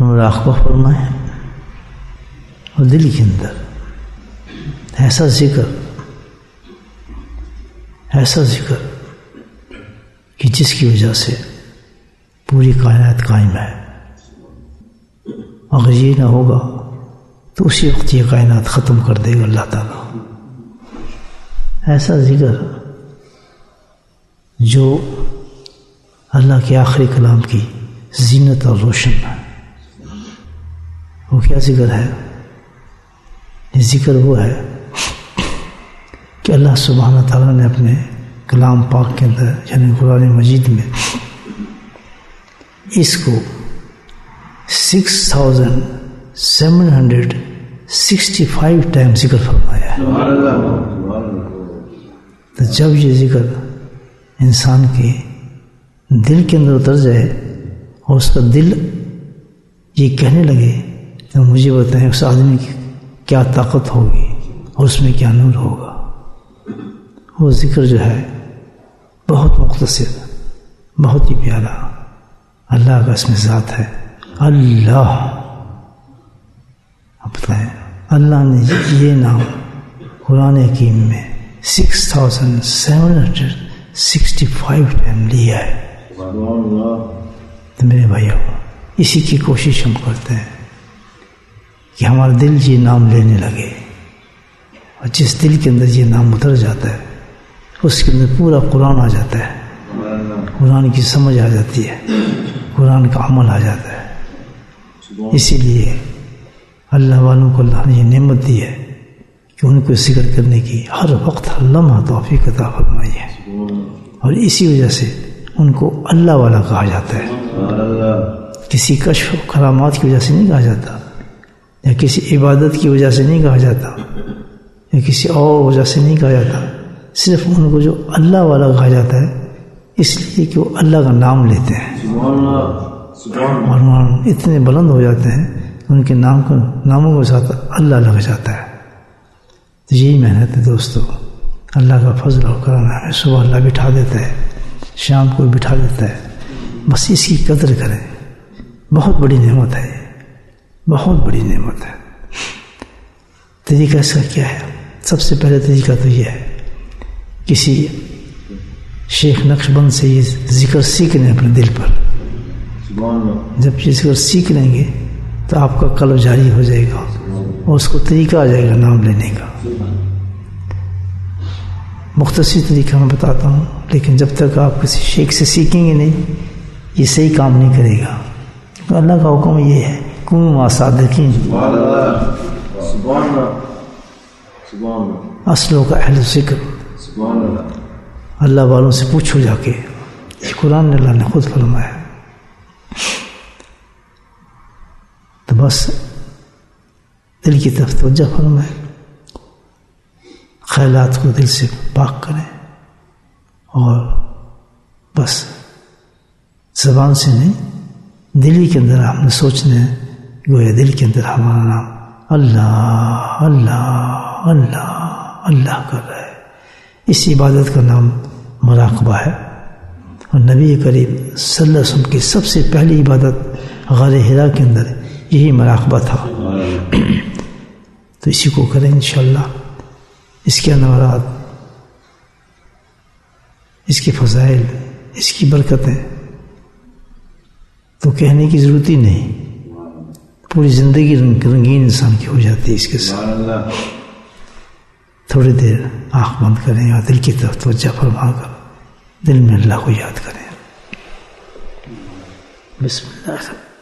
مراقبہ فرمائیں اور دل کے اندر ایسا ذکر کہ جس کی وجہ سے پوری کائنات قائم ہے. اگر یہ نہ ہوگا تو اسی وقت یہ کائنات ختم کر دے گا اللہ تعالیٰ. ایسا ذکر جو اللہ کے آخری کلام کی زینت اور روشن ہے. وہ کیا ذکر ہے؟ یہ ذکر وہ ہے کہ اللہ سبحانہ تعالیٰ نے اپنے کلام پاک کے اندر یعنی قرآن مجید میں اس کو 6765 ٹائم ذکر فرمایا ہے. تو جب یہ ذکر انسان کے دل کے اندر اتر جائے اور اس کا دل یہ کہنے لگے تو مجھے بتائیں اس آدمی کی کیا طاقت ہوگی اور اس میں کیا نور ہوگا. وہ ذکر جو ہے بہت مختصر، بہت ہی پیارا، اللہ کا اس میں ذات ہے اللہ. اب بتائیں اللہ نے یہ نام قرآن حکیم میں 6765 ٹائم لیا ہے. تو میرے بھائیو اسی کی کوشش ہم کرتے ہیں کہ ہمارا دل یہ نام لینے لگے، اور جس دل کے اندر یہ نام اتر جاتا ہے اس کے اندر پورا قرآن آ جاتا ہے، قرآن کی سمجھ آ جاتی ہے، قرآن کا عمل آ جاتا ہے. اسی لیے اللہ والوں کو اللہ نے یہ نعمت دی ہے کہ ان کو ذکر کرنے کی ہر وقت ہر لمحہ توفیق عطا فرمائی ہے، اور اسی وجہ سے ان کو اللہ والا کہا جاتا ہے. کسی کشف و کرامات کی وجہ سے نہیں کہا جاتا، یا کسی عبادت کی وجہ سے نہیں کہا جاتا، یا کسی اور وجہ سے نہیں کہا جاتا. صرف ان کو جو اللہ والا کہا جاتا ہے اس لیے کہ وہ اللہ کا نام لیتے ہیں اور اتنے بلند ہو جاتے ہیں ان کے ناموں کے ساتھ اللہ لگ جاتا ہے. تو یہی محنت ہے دوستو، اللہ کا فضل اور کرم ہے. صبح اللہ بٹھا دیتا ہے، شام کو بٹھا دیتا ہے. بس اس کی قدر کریں، بہت بڑی نعمت ہے، بہت بڑی نعمت ہے. طریقہ اس کا کیا ہے؟ سب سے پہلے طریقہ تو یہ ہے کسی شیخ نقشبند سے یہ ذکر سیکھ لیں اپنے دل پر. جب یہ ذکر سیکھ لیں گے تو آپ کا قلب جاری ہو جائے گا اور اس کو طریقہ آ جائے گا نام لینے کا. مختصر طریقہ میں بتاتا ہوں، لیکن جب تک آپ کسی شیخ سے سیکھیں گے نہیں یہ صحیح کام نہیں کرے گا. تو اللہ کا حکم یہ ہے کونوا مع الصادقین، اصلوں کا اہل ذکر. اللہ والوں سے پوچھو جا کے، یہ قرآن نے اللہ نے خود فرمایا. تو بس دل کی طرف توجہ فرمائے، خیالات کو دل سے پاک کریں، اور بس زبان سے نہیں دل کے اندر ہم نے سوچنا ہے گویا دل کے اندر ہمارا نام اللہ اللہ اللہ اللہ کر رہا ہے. اس عبادت کا نام مراقبہ ہے، اور نبی کریم صلی اللہ علیہ وسلم کی سب سے پہلی عبادت غار حرا کے اندر یہی مراقبہ تھا. تو اسی کو کریں انشاءاللہ. اس کے انوارات، اس کے فضائل، اس کی برکتیں تو کہنے کی ضرورت ہی نہیں. پوری زندگی رنگین انسان کی ہو جاتی ہے اس کے ساتھ. تھوڑی دیر آنکھ بند کریں اور دل کی طرف توجہ فرما کر دل میں اللہ کو یاد کریں. بسم اللہ.